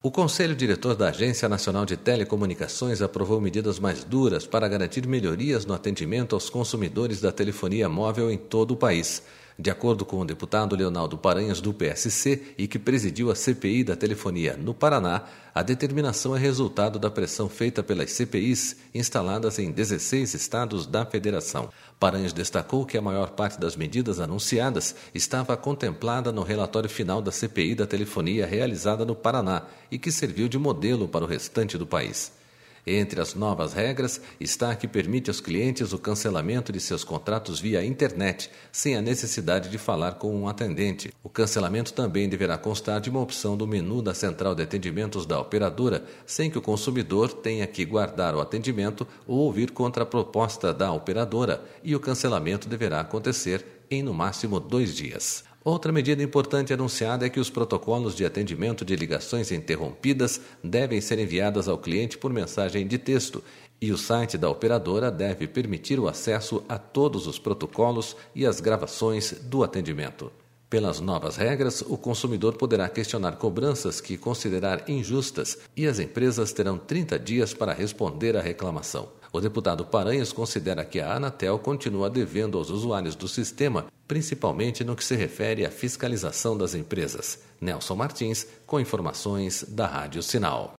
O Conselho Diretor da Agência Nacional de Telecomunicações aprovou medidas mais duras para garantir melhorias no atendimento aos consumidores da telefonia móvel em todo o país. De acordo com o deputado Leonardo Paranhos, do PSC, e que presidiu a CPI da telefonia no Paraná, a determinação é resultado da pressão feita pelas CPIs instaladas em 16 estados da federação. Paranhos destacou que a maior parte das medidas anunciadas estava contemplada no relatório final da CPI da telefonia realizada no Paraná e que serviu de modelo para o restante do país. Entre as novas regras está a que permite aos clientes o cancelamento de seus contratos via internet, sem a necessidade de falar com um atendente. O cancelamento também deverá constar de uma opção do menu da central de atendimentos da operadora, sem que o consumidor tenha que guardar o atendimento ou ouvir contraproposta da operadora, e o cancelamento deverá acontecer em no máximo 2 dias. Outra medida importante anunciada é que os protocolos de atendimento de ligações interrompidas devem ser enviadas ao cliente por mensagem de texto e o site da operadora deve permitir o acesso a todos os protocolos e as gravações do atendimento. Pelas novas regras, o consumidor poderá questionar cobranças que considerar injustas e as empresas terão 30 dias para responder à reclamação. O deputado Paranhos considera que a Anatel continua devendo aos usuários do sistema, principalmente no que se refere à fiscalização das empresas. Nelson Martins, com informações da Rádio Sinal.